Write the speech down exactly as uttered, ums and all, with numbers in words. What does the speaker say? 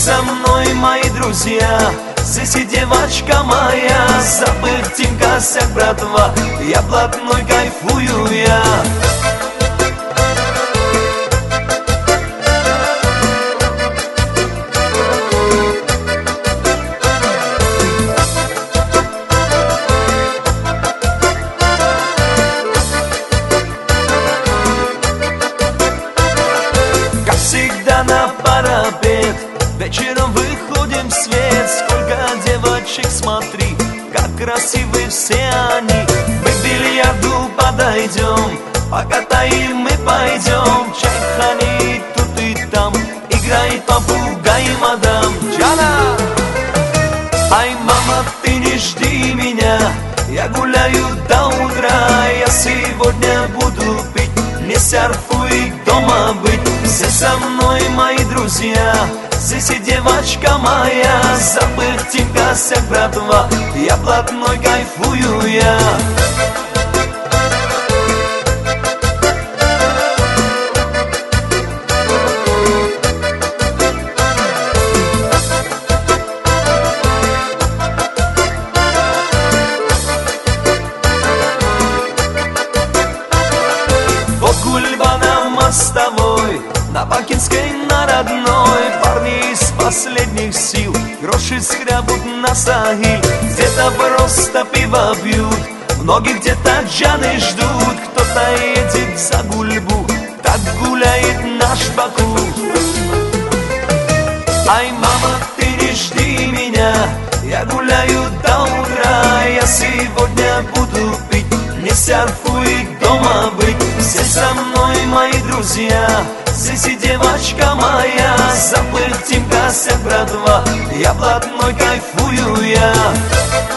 со мной, мои друзья, здесь и девочка моя. Забыть косяк, братва, я блатной, кайфую я. Всегда на парапет, вечером выходим в свет. Сколько девочек, смотри, как красивы все они. Мы к бильярду подойдем, покатаем мы пойдем. Чайхани тут и там, играет попугай, мадам Джана. Ай, мама, ты не жди меня, я гуляю до утра. Я сегодня буду пить, не серфу и дома быть. Все со мной, мои друзья, здесь и девочка моя. Забыть косяк, братва, я блатной, кайфую я. Гульбана мостовой, на Бакинской, на родной. Парни из последних сил гроши скрябут на Сахиль. Где-то просто пиво пьют, многие где-то джаны ждут. Кто-то едет за Гульбу, так гуляет наш Баку. Ай, мама, ты не жди меня, я гуляю до утра. Я сегодня буду пить, не серфу и дома быть. Все со мной, мои друзья, здесь и девочка моя. Забыть косяк, братва, я блатной, кайфую я.